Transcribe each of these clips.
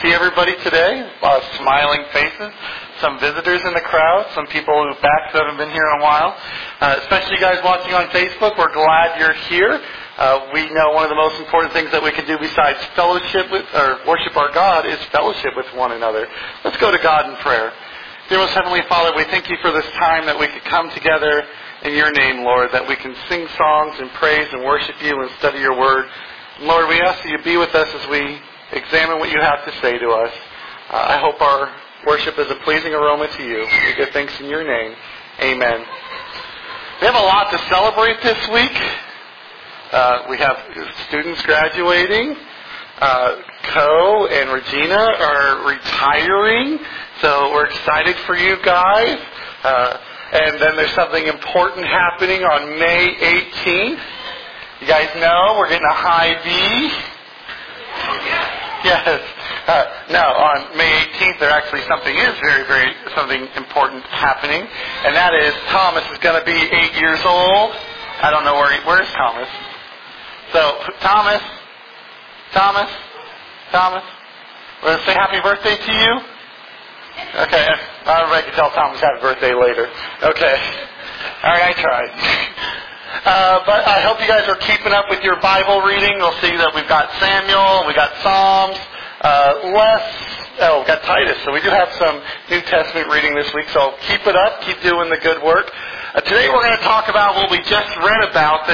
see everybody today. A lot of smiling faces, some visitors in the crowd, some people who haven't been here in a while. Especially you guys watching on Facebook, we're glad you're here. We know one of the most important things that we can do besides fellowship with or worship our God is fellowship with one another. Let's go to God in prayer. Dear most Heavenly Father, we thank you for this time that we could come together in your name, Lord, that we can sing songs and praise and worship you and study your word. Lord, we ask that you be with us as we examine what you have to say to us. I hope our worship is a pleasing aroma to you. We give thanks in your name. Amen. We have a lot to celebrate this week. We have students graduating. Co and Regina are retiring. So we're excited for you guys. And then there's something important happening on May 18th. You guys know we're getting a high V. Yes. No, on May 18th there actually something important happening. And that is Thomas is going to be 8 years old. I don't know where's Thomas. So, Thomas. We're going to say happy birthday to you. Okay. Everybody can tell Thomas happy birthday later. Okay. All right, I tried. But I hope you guys are keeping up with your Bible reading. We'll see that we've got Samuel, we've got Psalms, we've got Titus. So we do have some New Testament reading this week. So keep it up. Keep doing the good work. Today we're going to talk about what we just read about,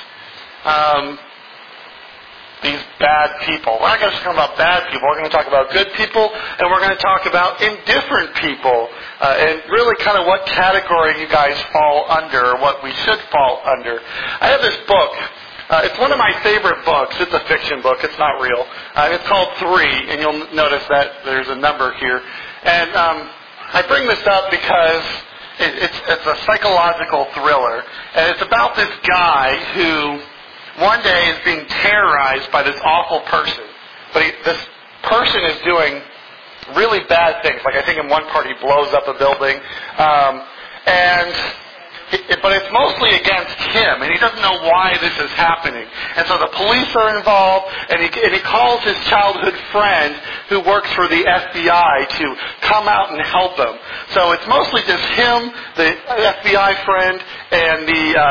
these bad people. We're not going to talk about bad people. We're going to talk about good people, and we're going to talk about indifferent people, and really kind of what category you guys fall under, or what we should fall under. I have this book. It's one of my favorite books. It's a fiction book. It's not real. It's called 3, and you'll notice that there's a number here. And I bring this up because it's a psychological thriller, and it's about this guy who one day is being terrorized by this awful person. But this person is doing really bad things. Like I think in one part he blows up a building. But it's mostly against him, and he doesn't know why this is happening. And so the police are involved, and he calls his childhood friend who works for the FBI to come out and help him. So it's mostly just him, the FBI friend, and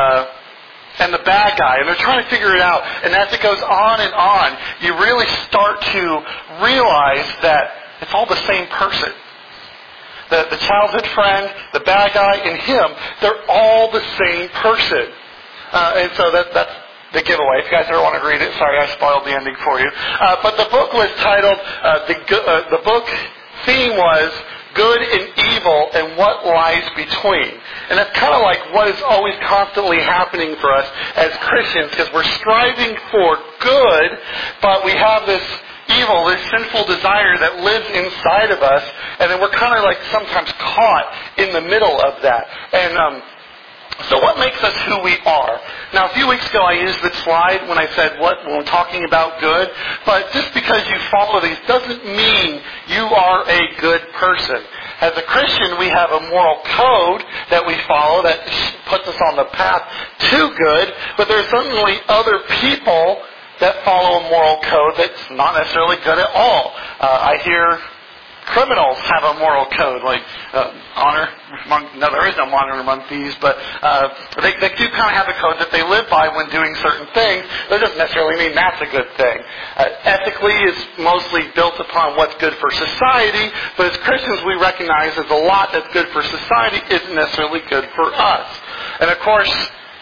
the bad guy, and they're trying to figure it out. And as it goes on, you really start to realize that it's all the same person. The childhood friend, the bad guy, and him, they're all the same person. And so that's the giveaway. If you guys ever want to read it, sorry I spoiled the ending for you. But the book was titled, the book theme was Good and Evil and What Lies Between. And that's kind of like what is always constantly happening for us as Christians, because we're striving for good, but we have this evil, this sinful desire that lives inside of us, and then we're kind of like sometimes caught in the middle of that. And so what makes us who we are? Now, a few weeks ago I used this slide when I said when we're talking about good, but just because you follow these doesn't mean you are a good person. As a Christian, we have a moral code that we follow that puts us on the path to good, but there are certainly other people that follow a moral code that's not necessarily good at all. I hear criminals have a moral code, like honor among, no, there is no honor among thieves, but they do kind of have a code that they live by when doing certain things. That doesn't necessarily mean that's a good thing. Ethically is mostly built upon what's good for society, but as Christians we recognize there's a lot that's good for society isn't necessarily good for us. And of course,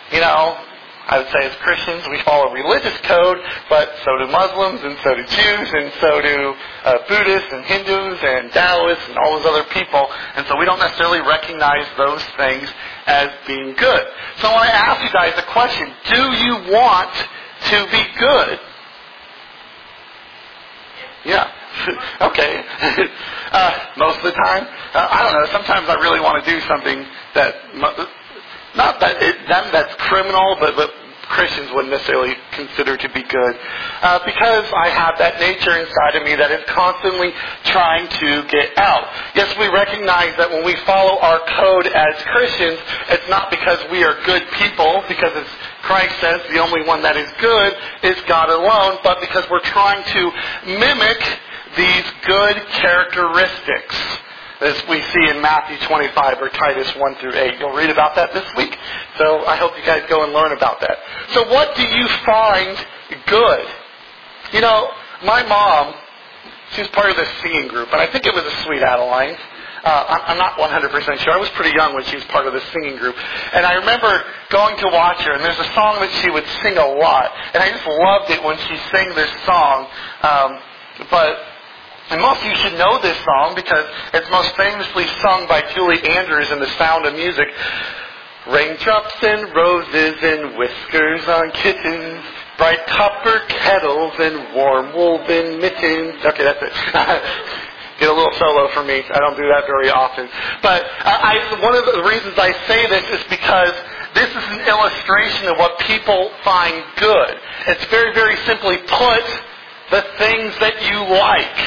I would say as Christians we follow religious code, but so do Muslims, and so do Jews, and so do Buddhists, and Hindus, and Taoists, and all those other people. And so we don't necessarily recognize those things as being good. So I want to ask you guys a question. Do you want to be good? Yeah. Okay. Most of the time? I don't know. Sometimes I really want to do something that... Not that that's criminal, but Christians wouldn't necessarily consider to be good. Because I have that nature inside of me that is constantly trying to get out. Yes, we recognize that when we follow our code as Christians, it's not because we are good people, because as Christ says, the only one that is good is God alone, but because we're trying to mimic these good characteristics, as we see in Matthew 25 or Titus 1 through 8. You'll read about that this week. So I hope you guys go and learn about that. So what do you find good? You know, my mom, she was part of this singing group, and I think it was the Sweet Adelines. I'm not 100% sure. I was pretty young when she was part of this singing group. And I remember going to watch her, and there's a song that she would sing a lot. And I just loved it when she sang this song. And most of you should know this song because it's most famously sung by Julie Andrews in The Sound of Music. Raindrops and roses and whiskers on kittens, bright copper kettles and warm woven mittens. Okay, that's it. Get a little solo from me. I don't do that very often. But one of the reasons I say this is because this is an illustration of what people find good. It's very, very simply put, the things that you like.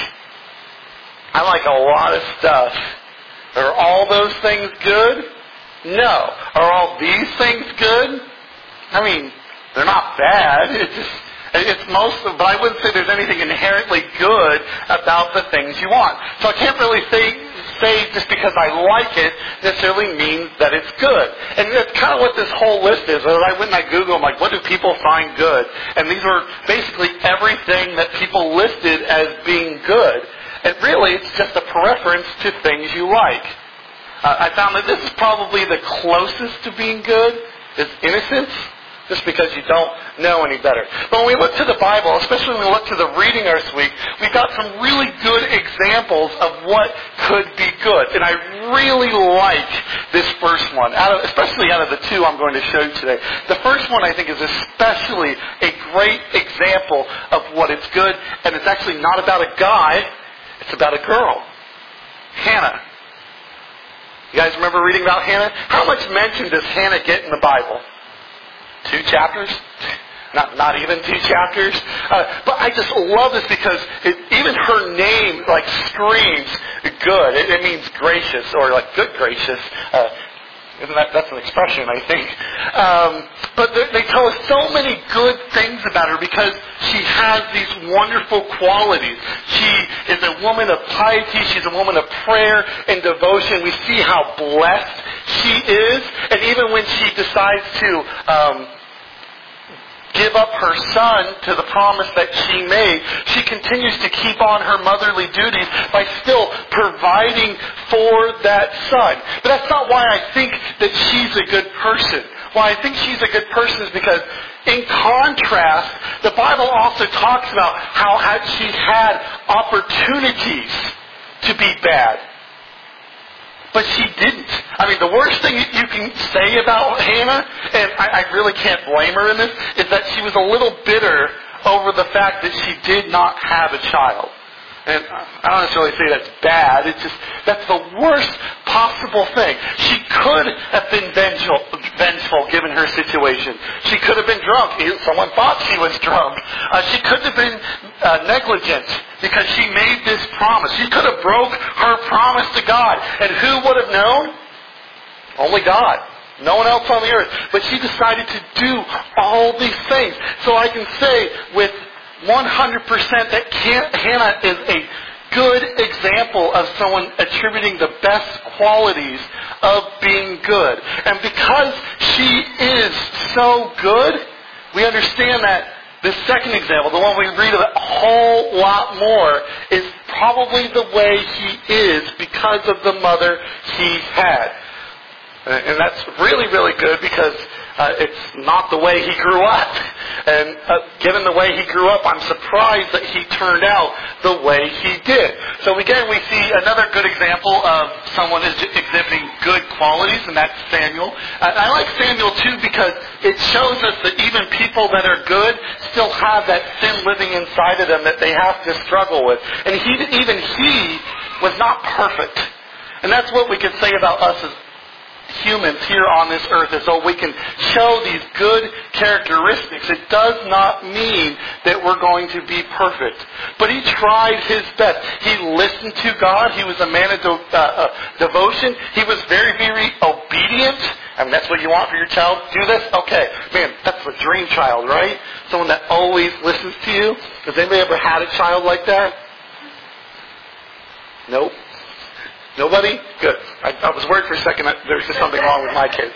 I like a lot of stuff. Are all those things good? No. Are all these things good? I mean, they're not bad. It's but I wouldn't say there's anything inherently good about the things you want. So I can't really say just because I like it necessarily means that it's good. And that's kind of what this whole list is. As I went and I Googled, I'm like, what do people find good? And these were basically everything that people listed as being good. And really, it's just a preference to things you like. I found that this is probably the closest to being good, is innocence. Just because you don't know any better. But when we look to the Bible, especially when we look to the reading this week, we've got some really good examples of what could be good. And I really like this first one, especially out of the two I'm going to show you today. The first one I think is especially a great example of what is good. And it's actually not about a guy, it's about a girl. Hannah. You guys remember reading about Hannah? How much mention does Hannah get in the Bible? 2 chapters? Not even 2 chapters. But I just love this because even her name screams good. It means gracious or good gracious. That's an expression, I think. But they tell us so many good things about her because she has these wonderful qualities. She is a woman of piety. She's a woman of prayer and devotion. We see how blessed she is. And even when she decides to give up her son to the promise that she made, she continues to keep on her motherly duties by still providing for that son. But that's not why I think that she's a good person. Why I think she's a good person is because, in contrast, the Bible also talks about how she had opportunities to be bad. But she didn't. I mean, the worst thing you can say about Hannah, and I really can't blame her in this, is that she was a little bitter over the fact that she did not have a child. And I don't necessarily say that's bad. It's just, that's the worst possible thing. She could have been vengeful given her situation. She could have been drunk. Someone thought she was drunk. She could have been negligent because she made this promise. She could have broke her promise to God. And who would have known? Only God. No one else on the earth. But she decided to do all these things. So I can say with 100% that Hannah is a good example of someone attributing the best qualities of being good. And because she is so good, we understand that the second example, the one we read a whole lot more, is probably the way he is because of the mother he had. And that's really, really good because it's not the way he grew up. And given the way he grew up, I'm surprised that he turned out the way he did. So again, we see another good example of someone exhibiting good qualities, and that's Samuel. I like Samuel too because it shows us that even people that are good still have that sin living inside of them that they have to struggle with. And even he was not perfect. And that's what we could say about us as humans here on this earth, is so we can show these good characteristics. It does not mean that we're going to be perfect. But he tried his best. He listened to God. He was a man of devotion. He was very, very obedient. I mean, that's what you want for your child? Do this? Okay. Man, that's the dream child, right? Someone that always listens to you. Has anybody ever had a child like that? Nope. Nobody? Good. I was worried for a second that there's just something wrong with my kids.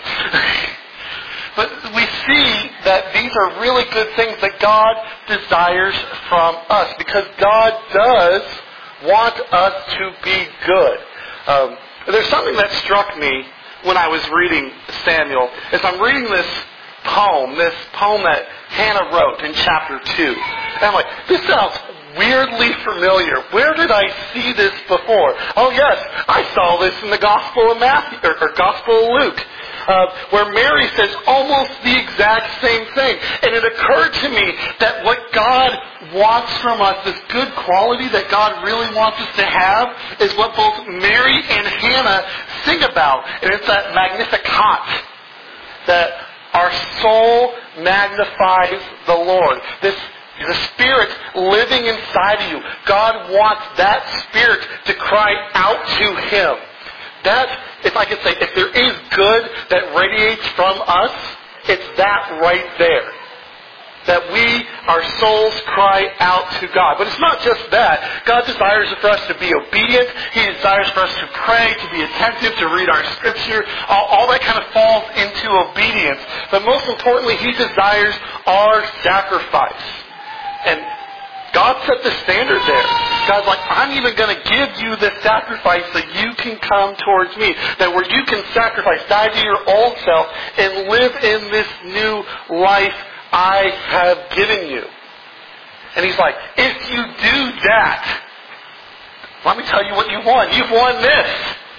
But we see that these are really good things that God desires from us, because God does want us to be good. There's something that struck me when I was reading Samuel. As I'm reading this poem that Hannah wrote in chapter 2. And I'm like, this sounds weirdly familiar. Where did I see this before? Oh yes, I saw this in the Gospel of Matthew, or Gospel of Luke, where Mary says almost the exact same thing. And it occurred to me that what God wants from us, this good quality that God really wants us to have, is what both Mary and Hannah sing about. And it's that Magnificat, that our soul magnifies the Lord. The Spirit living inside of you. God wants that Spirit to cry out to Him. That, if I could say, if there is good that radiates from us, it's that right there. That our souls cry out to God. But it's not just that. God desires for us to be obedient. He desires for us to pray, to be attentive, to read our Scripture. All that kind of falls into obedience. But most importantly, He desires our sacrifice. And God set the standard there. God's like, I'm even going to give you the sacrifice so you can come towards me. That where you can sacrifice, die to your old self, and live in this new life I have given you. And He's like, if you do that, let me tell you what you won. You've won this.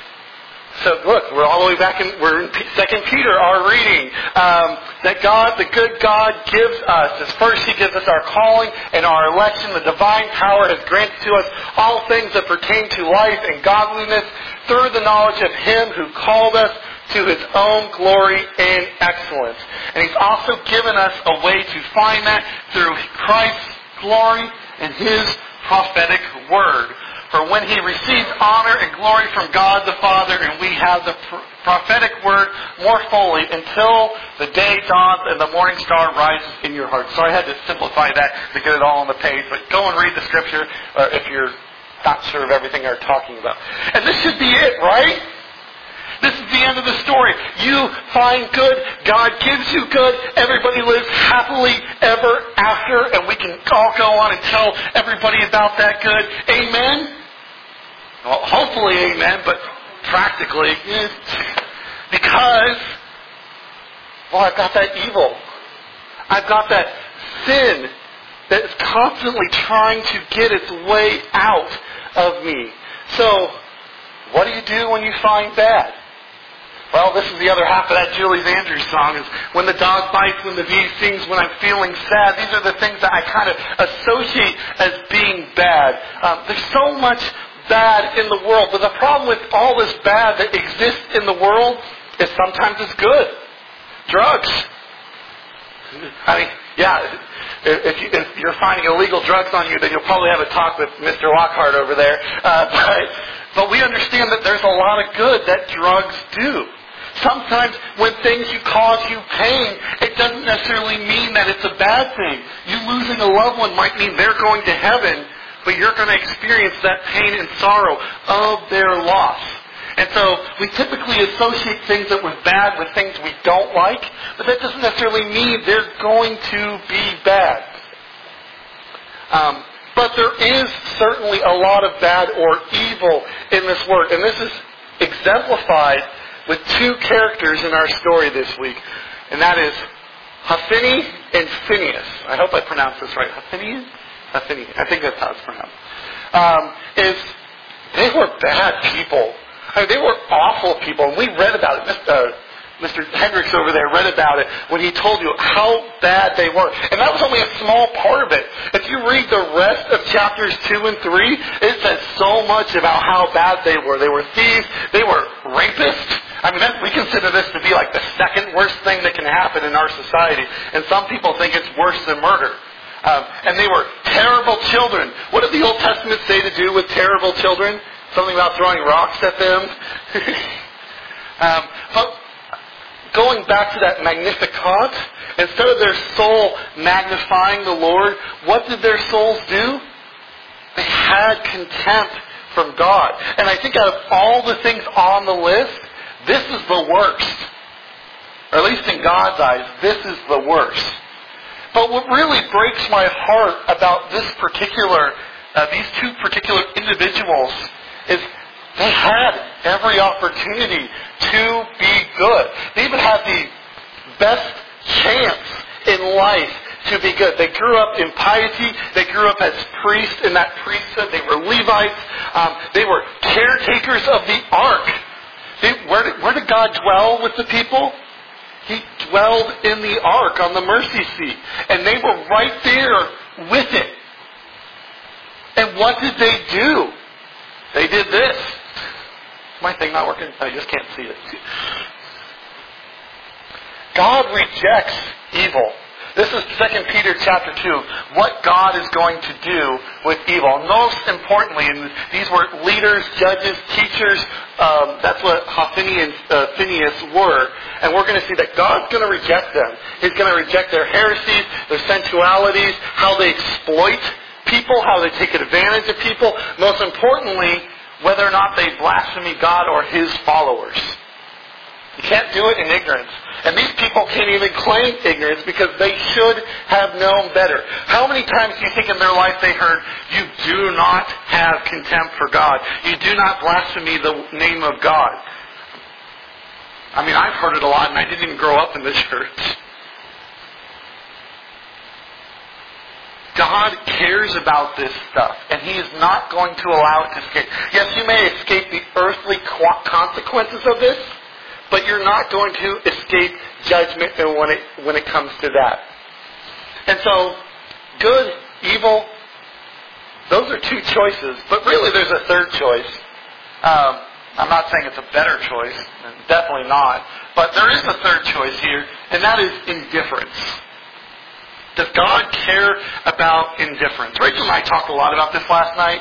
So look, we're all the way back we're in 2 Peter, our reading, that God, the good God, gives us. As first He gives us our calling and our election. The divine power has granted to us all things that pertain to life and godliness through the knowledge of Him who called us to His own glory and excellence. And He's also given us a way to find that through Christ's glory and His prophetic word. For when He receives honor and glory from God the Father, and we have the prophetic word more fully until the day dawns and the morning star rises in your heart. So I had to simplify that to get it all on the page. But go and read the Scripture if you're not sure of everything I'm talking about. And this should be it, right? This is the end of the story. You find good. God gives you good. Everybody lives happily ever after. And we can all go on and tell everybody about that good. Amen? Well, hopefully amen, but practically, because, I've got that evil. I've got that sin that is constantly trying to get its way out of me. So, what do you do when you find bad? Well, this is the other half of that Julie Andrews song, is when the dog bites, when the bee stings, when I'm feeling sad. These are the things that I kind of associate as being bad. There's so much bad in the world, but the problem with all this bad that exists in the world is sometimes it's good. Drugs. I mean, yeah, if you're finding illegal drugs on you, then you'll probably have a talk with Mr. Lockhart over there. But we understand that there's a lot of good that drugs do. Sometimes when things cause you pain, it doesn't necessarily mean that it's a bad thing. You losing a loved one might mean they're going to heaven, but you're going to experience that pain and sorrow of their loss. And so we typically associate things that were bad with things we don't like, but that doesn't necessarily mean they're going to be bad. But there is certainly a lot of bad or evil in this world. And this is exemplified with two characters in our story this week. And that is Hophni and Phinehas. I hope I pronounced this right. Hophni? I think that's how it's pronounced. They were bad people. I mean, they were awful people. And we read about it. Mr. Hendricks over there read about it when he told you how bad they were. And that was only a small part of it. If you read the rest of chapters 2 and 3, it says so much about how bad they were. They were thieves. They were rapists. I mean, we consider this to be like the second worst thing that can happen in our society. And some people think it's worse than murder. And they were terrible children. What did the Old Testament say to do with terrible children? Something about throwing rocks at them? But going back to that Magnificat, instead of their soul magnifying the Lord, what did their souls do? They had contempt from God. And I think out of all the things on the list, this is the worst. Or at least in God's eyes, this is the worst. But what really breaks my heart about these two particular individuals is they had every opportunity to be good. They even had the best chance in life to be good. They grew up in piety. They grew up as priests in that priesthood. They were Levites. They were caretakers of the ark. Where did God dwell with the people? He dwelled in the ark on the mercy seat. And they were right there with it. And what did they do? They did this. Is my thing not working? I just can't see it. God rejects evil. This is 2 Peter chapter 2, what God is going to do with evil. Most importantly, and these were leaders, judges, teachers, that's what Hophni and Phinehas were. And we're going to see that God's going to reject them. He's going to reject their heresies, their sensualities, how they exploit people, how they take advantage of people. Most importantly, whether or not they blaspheme God or His followers. You can't do it in ignorance. And these people can't even claim ignorance because they should have known better. How many times do you think in their life they heard, you do not have contempt for God. You do not blaspheme the name of God. I mean, I've heard it a lot and I didn't even grow up in the church. God cares about this stuff, and He is not going to allow it to escape. Yes, you may escape the earthly consequences of this, but you're not going to escape judgment when it comes to that. And so, good, evil, those are two choices. But really there's a third choice. I'm not saying it's a better choice. Definitely not. But there is a third choice here, and that is indifference. Does God care about indifference? Rachel and I talked a lot about this last night.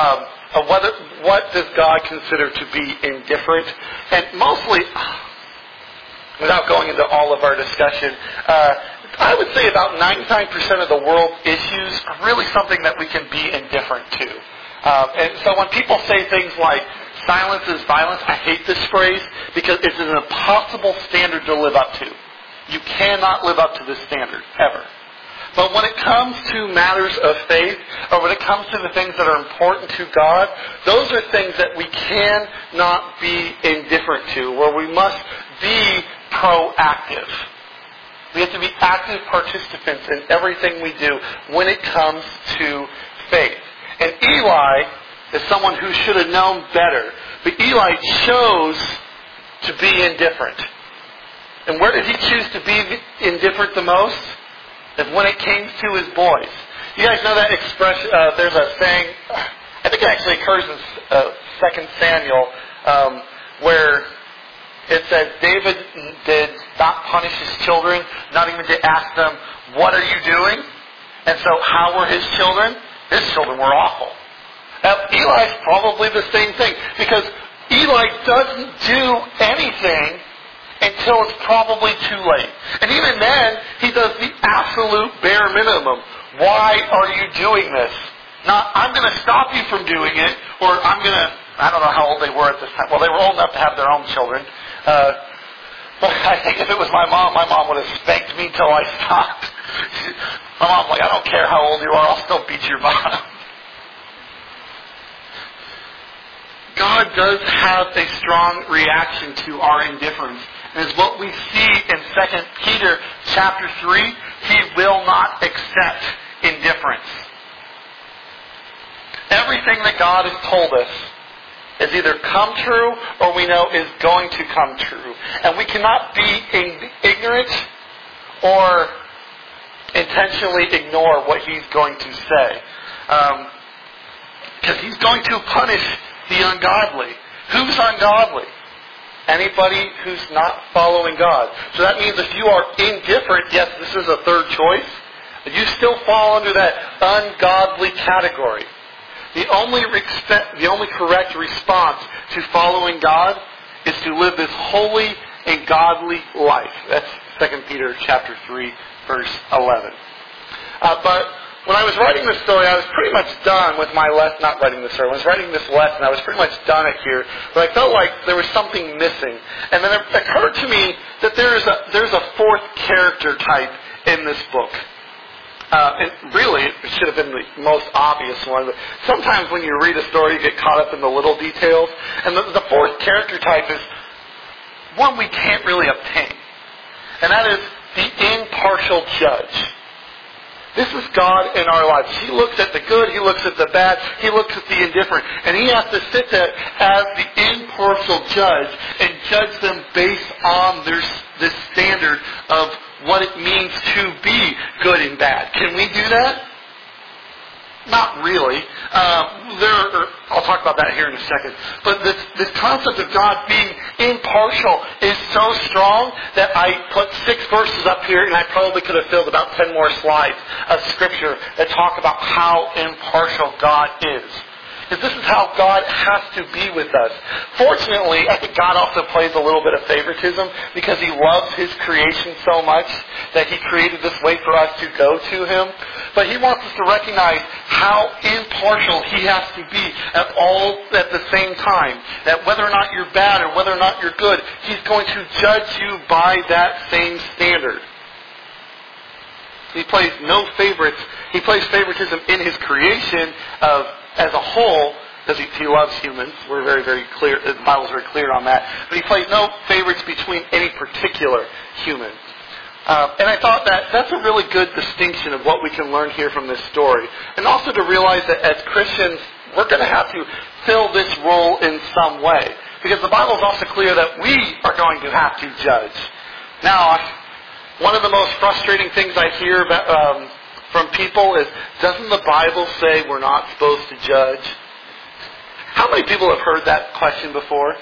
What does God consider to be indifferent? And mostly, without going into all of our discussion, I would say about 99% of the world's issues are really something that we can be indifferent to. And so when people say things like, silence is violence, I hate this phrase because it's an impossible standard to live up to. You cannot live up to this standard, ever. But when it comes to matters of faith, or when it comes to the things that are important to God, those are things that we cannot be indifferent to, where we must be proactive. We have to be active participants in everything we do when it comes to faith. And Eli is someone who should have known better. But Eli chose to be indifferent. And where did he choose to be indifferent the most? And when it came to his boys. You guys know that expression, there's a saying, I think it actually occurs in 2 Samuel, where it says David did not punish his children, not even to ask them, what are you doing? And so how were his children? His children were awful. Now, Eli's probably the same thing, because Eli doesn't do anything until it's probably too late. And even then, he does the absolute bare minimum. Why are you doing this? Not, I'm going to stop you from doing it, or I'm going to, I don't know how old they were at this time. Well, they were old enough to have their own children. But I think if it was my mom would have spanked me till I stopped. My mom's like, I don't care how old you are, I'll still beat your bottom. God does have a strong reaction to our indifference. And as what we see in 2 Peter chapter 3, He will not accept indifference. Everything that God has told us has either come true or we know is going to come true. And we cannot be ignorant or intentionally ignore what He's going to say. Because He's going to punish the ungodly. Who's ungodly? Anybody who's not following God. So that means if you are indifferent, yes, this is a third choice, but you still fall under that ungodly category. The only correct response to following God is to live this holy and godly life. That's 2 Peter chapter 3, verse 11. But when I was writing this story, I was pretty much done with my lesson, not writing this story, when I was writing this lesson, I was pretty much done it here, but I felt like there was something missing. And then it occurred to me that there's a fourth character type in this book. And really, it should have been the most obvious one, but sometimes when you read a story, you get caught up in the little details. And the fourth character type is one we can't really obtain. And that is the impartial judge. This is God in our lives. He looks at the good, He looks at the bad, He looks at the indifferent. And He has to sit there as the impartial judge and judge them based on this standard of what it means to be good and bad. Can we do that? Not really. I'll talk about that here in a second. But this concept of God being impartial is so strong that I put 6 verses up here, and I probably could have filled about 10 more slides of Scripture that talk about how impartial God is. Because this is how God has to be with us. Fortunately, I think God also plays a little bit of favoritism because He loves His creation so much that He created this way for us to go to Him. But He wants us to recognize how impartial He has to be at the same time. That whether or not you're bad or whether or not you're good, He's going to judge you by that same standard. He plays no favorites. He plays favoritism in His creation as a whole, because he loves humans. We're very, very clear. The Bible's very clear on that. But He plays no favorites between any particular human. And I thought that's a really good distinction of what we can learn here from this story. And also to realize that as Christians, we're going to have to fill this role in some way. Because the Bible is also clear that we are going to have to judge. Now, one of the most frustrating things I hear about, from people is, doesn't the Bible say we're not supposed to judge? How many people have heard that question before?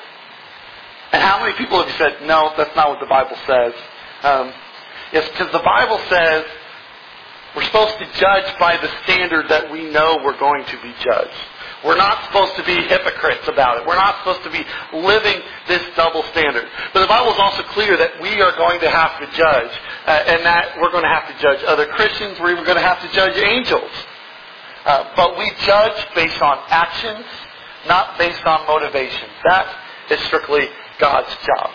And how many people have said, no, that's not what the Bible says? Yes, because the Bible says we're supposed to judge by the standard that we know we're going to be judged. We're not supposed to be hypocrites about it. We're not supposed to be living this double standard. But the Bible is also clear that we are going to have to judge, and that we're going to have to judge other Christians. We're even going to have to judge angels. But we judge based on actions, not based on motivation. That is strictly God's job.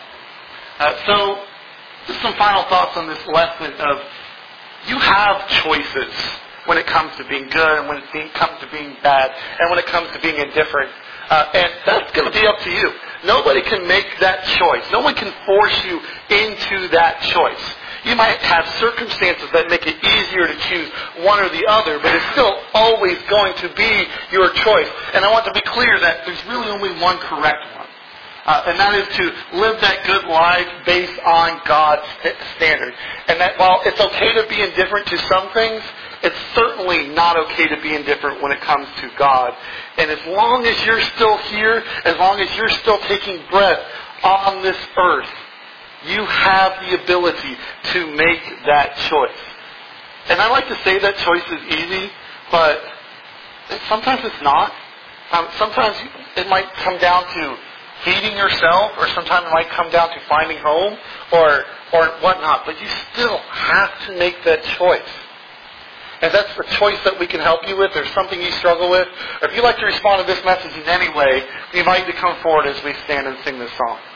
So, just some final thoughts on this lesson of you have choices when it comes to being good and when it comes to being bad and when it comes to being indifferent. And that's going to be up to you. Nobody can make that choice. No one can force you into that choice. You might have circumstances that make it easier to choose one or the other, but it's still always going to be your choice. And I want to be clear that there's really only one correct one. And that is to live that good life based on God's standard. And that while it's okay to be indifferent to some things, it's certainly not okay to be indifferent when it comes to God. And as long as you're still here, as long as you're still taking breath on this earth, you have the ability to make that choice. And I like to say that choice is easy, but sometimes it's not. Sometimes it might come down to feeding yourself, or sometimes it might come down to finding home, or whatnot. But you still have to make that choice. If that's the choice that we can help you with, or something you struggle with, or if you'd like to respond to this message in any way, we invite you to come forward as we stand and sing this song.